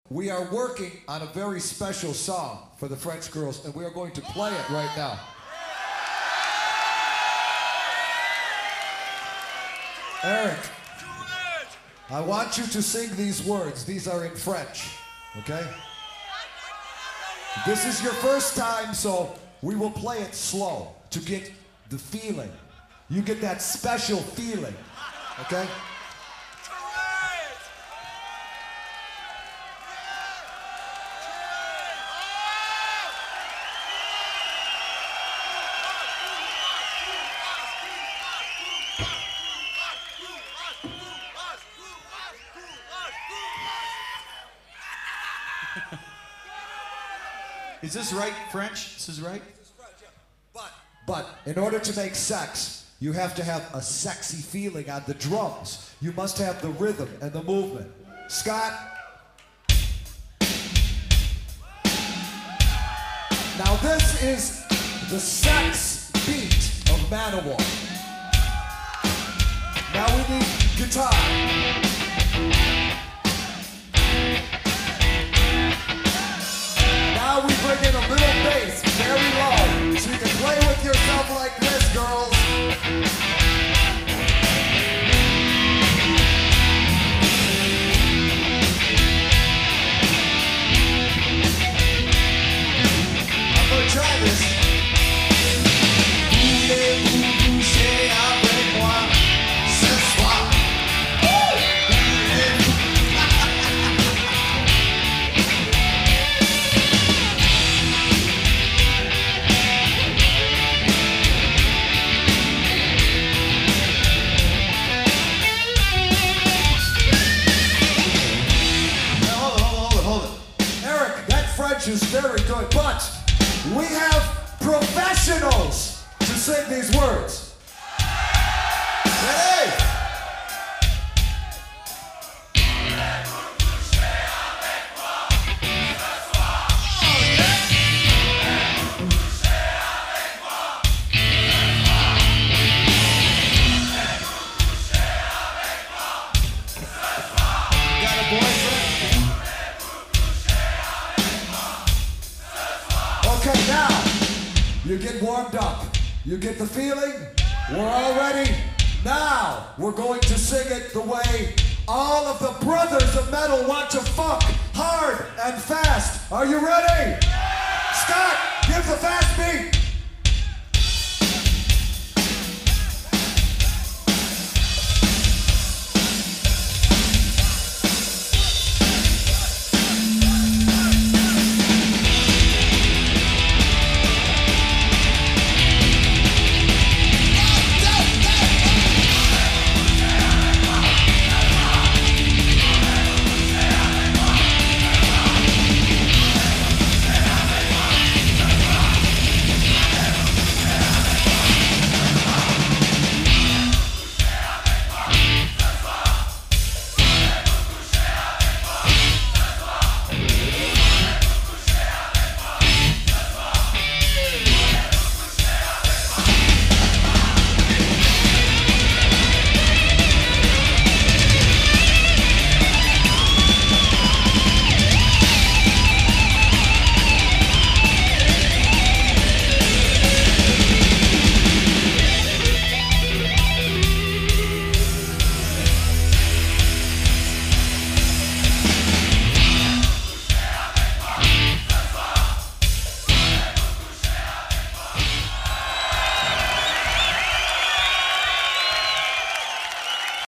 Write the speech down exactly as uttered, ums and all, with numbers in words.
We are working on a very special song for the French girls, and we are going to play it right now. Eric, I want you to sing these words. These are in French, okay? This is your first time, so we will play it slow to get the feeling. You get that special feeling, okay? Is this right, French? This is right? But, but in order to make sex, you have to have a sexy feeling on the drums. You must have the rhythm and the movement. Scott? Now this is the sex beat of Manowar. Now we need guitar. Now we bring in a little bass, very low, so you can play with yourself like this, girls. I'm gonna try this. Voulez-vous coucher avec moi ce soir? French is very good, but we have professionals to sing these words. Hey! Got a boyfriend? Okay, now, you get warmed up. You get the feeling? We're all ready? Now, we're going to sing it the way all of the brothers of metal want to funk hard and fast. Are you ready?